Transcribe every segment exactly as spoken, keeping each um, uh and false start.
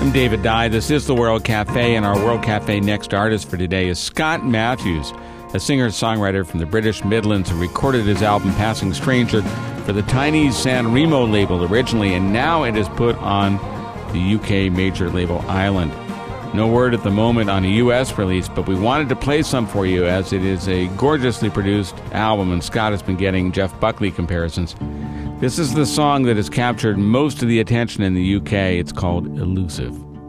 I'm David Dye. This is the World Cafe, and our World Cafe next artist for today is Scott Matthews, a singer-songwriter from the British Midlands who recorded his album Passing Stranger for the tiny San Remo label originally, and now it is put on the U K major label Island. No word at the moment on a U S release, but we wanted to play some for you as it is a gorgeously produced album, and Scott has been getting Jeff Buckley comparisons. This is the song that has captured most of the attention in the U K. It's called Elusive.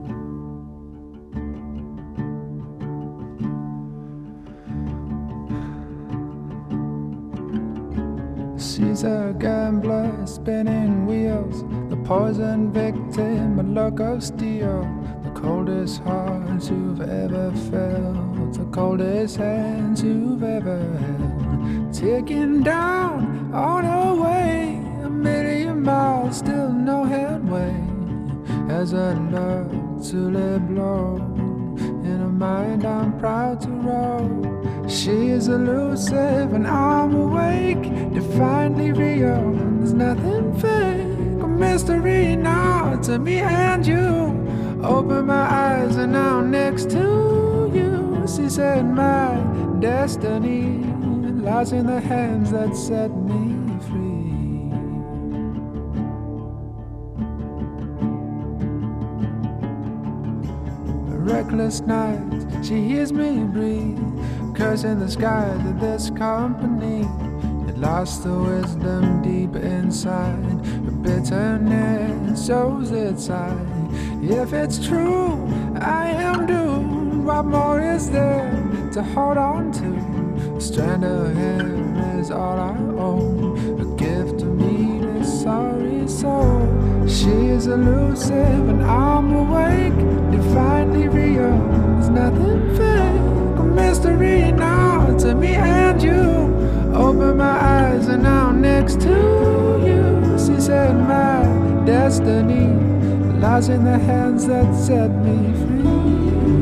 She's a gambler, spinning wheels, the poison victim, a luck of steel, the coldest hearts you've ever felt, the coldest hands you've ever held, ticking down on her way, a million miles, still no headway, as I love to let blow, in her mind I'm proud to roll. She is elusive and I'm awake, defiantly real, there's nothing fake, a mystery now to me and you. Open my eyes and now next to you. She said my destiny lies in the hands that set me free. A reckless night, she hears me breathe, cursing the sky to this company. It lost the wisdom deep inside, the bitterness shows its side. If it's true, I am doomed. What more is there to hold on to? A strand of hair is all I own, a gift to meet a sorry soul. She is elusive and I'm awake, defiantly real, there's nothing fake, a mystery now to me and you. Open my eyes and now next to you. She said my destiny lies in the hands that set me free.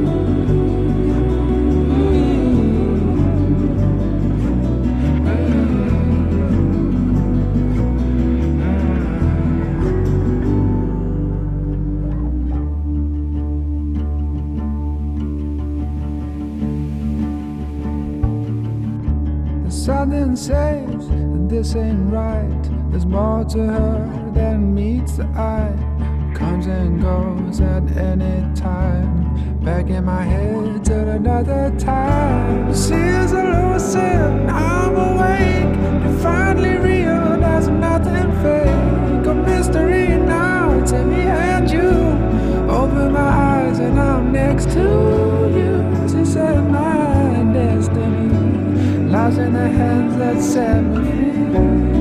Something says that this ain't right. There's more to her than meets the eye. Comes and goes at any time. Back in my head till another time. She is elusive, I'm awake, defiantly real, there's nothing fake. A mystery now to me and you. Open my eyes and I'm next to you. She said my destiny lies in the hands that set me free.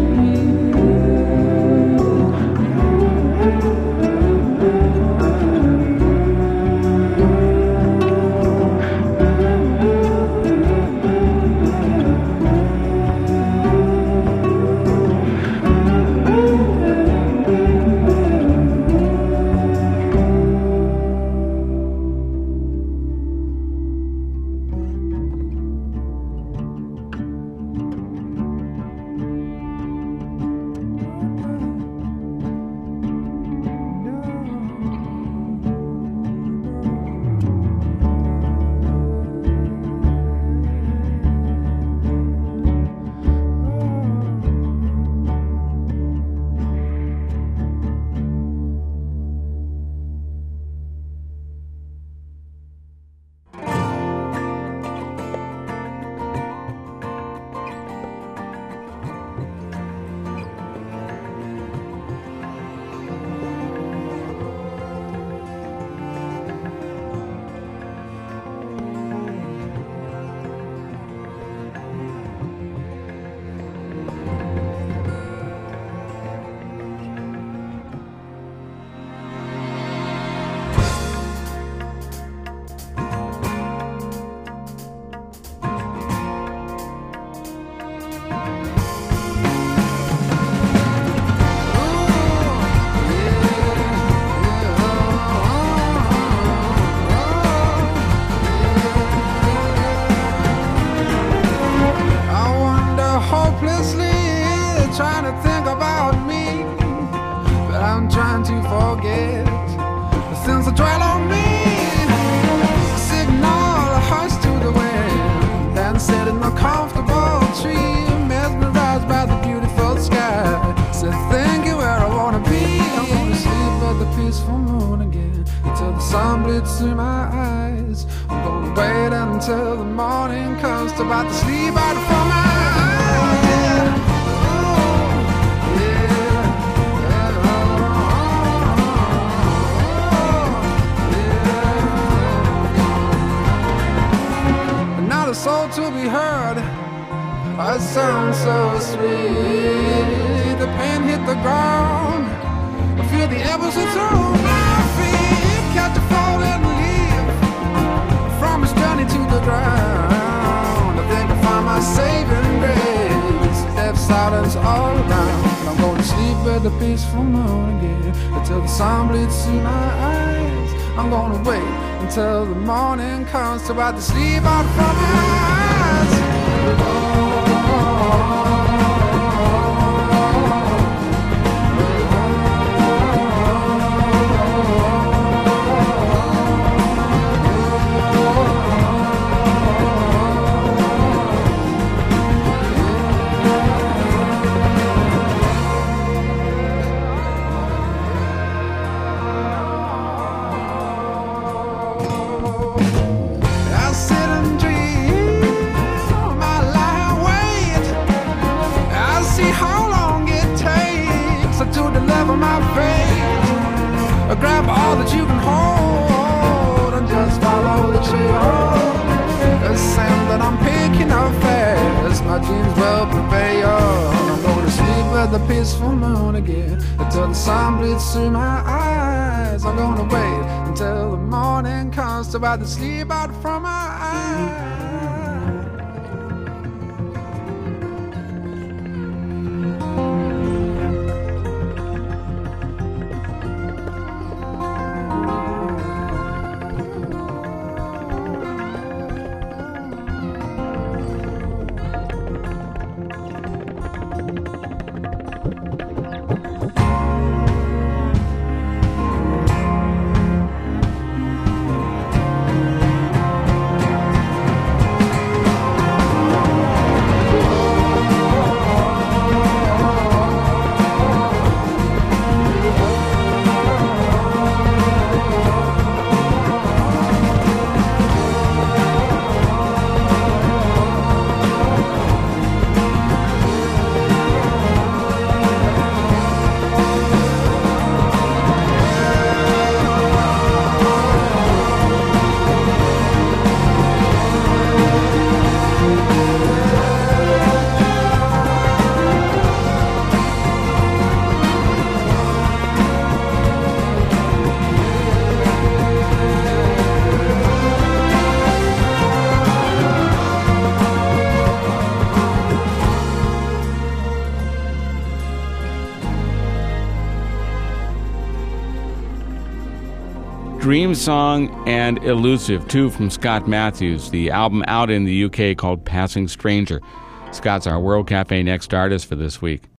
Trying to think about me, but I'm trying to forget. Since winds that dwell on me. Signal a hush to the wind, and sit in a comfortable tree, mesmerized by the beautiful sky. Said thank you where I wanna be. I'm gonna sleep at the peaceful moon again, until the sun bleeds through my eyes. I'm gonna wait until the morning comes to wipe the sleep out from my eyes. Yeah. Soul to be heard, a sound so sweet. The pen hit the ground, I feel the embers through my feet. Catch a falling leaf from its journey to the ground. I think I find my saving grace. Deaf silence all around. I'm going to sleep with the peaceful moon again, until the sun bleeds through my eyes. I'm gonna wait until the morning comes to wipe the sleep out from my eyes. Grab all that you can hold and just follow the trail. The sand that I'm picking up fast, my dreams will prevail. I'm going to sleep with the peaceful moon again, until the sun bleeds through my eyes. I'm going to wait until the morning comes to wipe the sleep out from my eyes. Dream Song and Elusive, two from Scott Matthews, the album out in the U K called Passing Stranger. Scott's our World Cafe Next artist for this week.